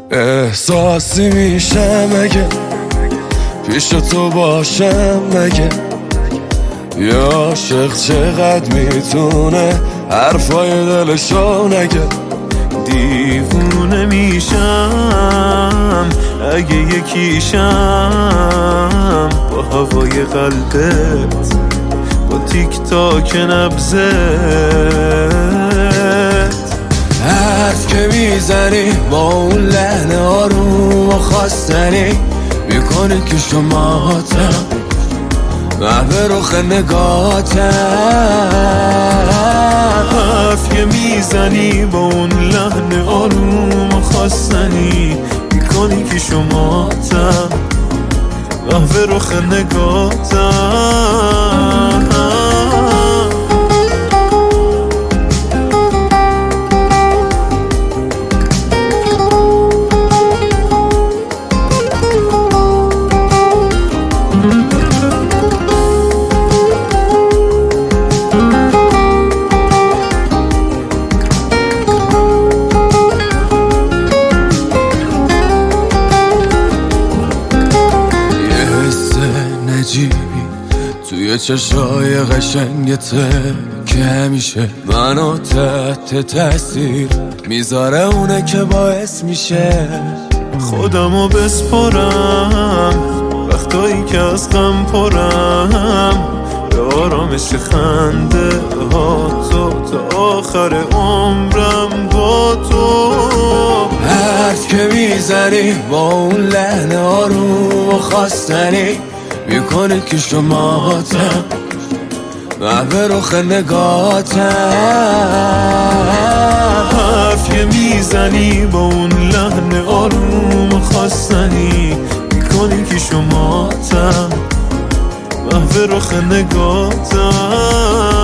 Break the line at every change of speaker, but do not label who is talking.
احساسی میشه مگه پیش تو باشم مگه؟ یه عاشق چقدر میتونه حرفای دلشو نگه؟
دیوونه میشم اگه یکیشم با هوای قلبت، با تیک تاک نبضت.
حرف که میزنی با اون لحن آروم و خواستنی میکنه که شماتم محو رخ نگاتم.
حرف که میزنی با اون لحن آروم و خواستنی میکنی که شماتم محو رخ نگاتم.
توی چشای قشنگته که همیشه منو تحت تاثیر میذاره، اونه که باعث میشه
خودمو بسپرم وقتایی که از غم پرم، به آرامش خنده ها تو تا آخر عمرم با تو.
حرف که میزنی با اون لحن آروم و خواستنی میکنه که شماتم محو رخ نگاتم.
حرف که میزنی با اون لحن آروم و خواستنی میکنی که شماتم محو رخ نگاتم.